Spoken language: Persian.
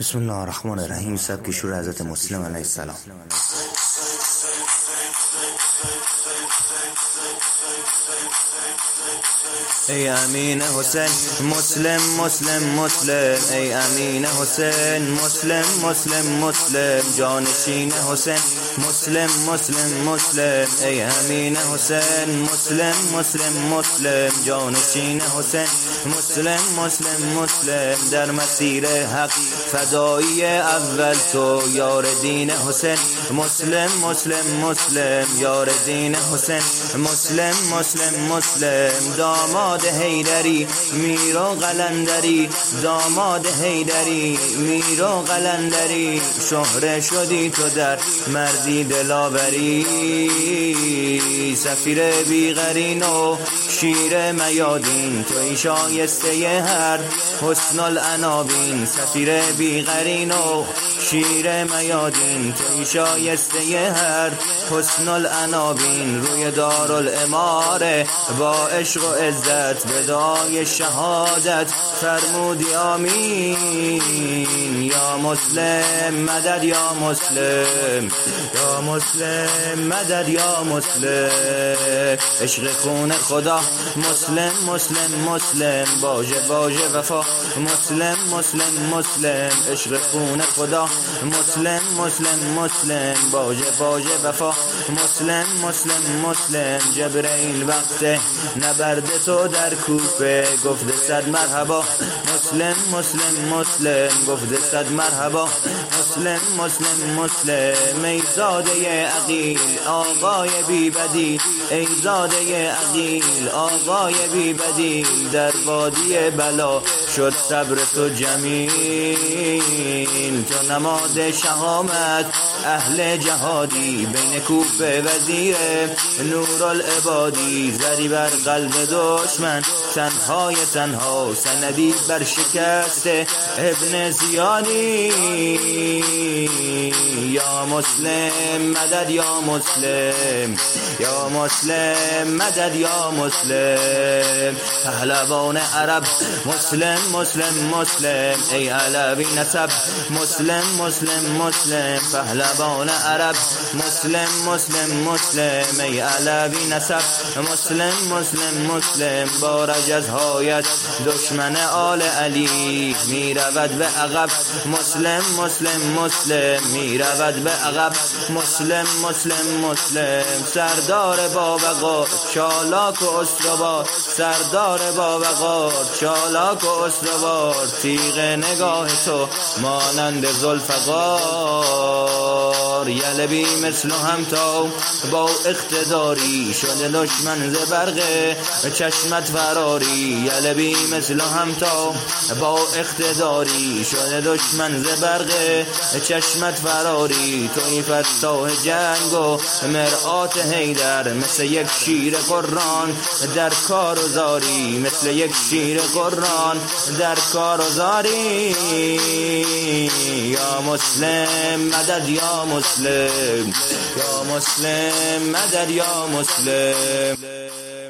بسم الله الرحمن الرحیم. سبک شور حضرت مسلم علیه السلام. ای امین حسین مسلم مسلم مسلم، ای امین حسین مسلم مسلم مسلم، جانشین حسین مسلم مسلم مسلم، ای امین حسین مسلم مسلم مسلم، جانشین حسین مسلم مسلم مسلم، در مسیر حق فدایی اول تو یار دین حسین مسلم مسلم مسلم، یار دین حسین مسلم مسلم مسلم، داماد حیدری میر و قلندری، داماد حیدری میر و قلندری، شهره شدی تو در مردی دلاوری، سفیر بیغرین و شیر میادین، توی شایسته هر حسن العنابین، سفیر بیغرین و شیر میادین، توی شایسته هر حسن العنابین، روی دارالاماره با عشق و عزت بدای شهادت فرمودی آمین، یا مسلم مدد یا مسلم، یا مسلم مدد یا مسلم، عشق خون خدا مسلم مسلم مسلم، باجه باجه وفا مسلم مسلم مسلم، عشق خون خدا مسلم مسلم مسلم، باجه باجه وفا مسلم مسلم مسلم، جبرئیل وقت نبرد تو در کوفه گفته صد مرحبا مسلم مسلم مسلم، گفته صد مرحبا مسلم مسلم مسلم، ای زاده عقیل آقای بی بدیل، ای زاده عقیل آقای بی بدیل، در وادی بلا شد صبر تو جمیل، تو نماد شهامت اهل جهادی، بین کوفه وزیر نورالعبادی، زری بر قلب دشمن تنهای تنها، سندی بر شکست ابن زیادی، یا مسلم مدد یا مسلم، یا مسلم مدد یا مسلم، پهلوان عرب مسلم مسلم مسلم، ای علوی نسب مسلم مسلم مسلم، پهلوان عرب مسلم مسلم مسلم، ای علوی نسب مسلم مسلم مسلم، با رجزهایت دشمن آل علی می رود به عقب مسلم مسلم مسلم، می رود به عقب مسلم مسلم مسلم، سردار باوقار چالاک و استوار، سردار باوقار چالاک و استوار، تیغ نگاه تو مانند ذوالفقار، یلبی مثل همتا با اقتداری، شده دشمن ز برق چشمت فراری، یلبی مثل همتا با اقتداری، شده دشمن ز برق چشمت فراری، توی فتاح جنگ و مرآت حیدر، مثل یک شیر قرآن در کار و زاری، مثل یک شیر قرآن در کار و زاری، یا مسلم مدد یا مسلم، یا مسلم مدد یا مسلم.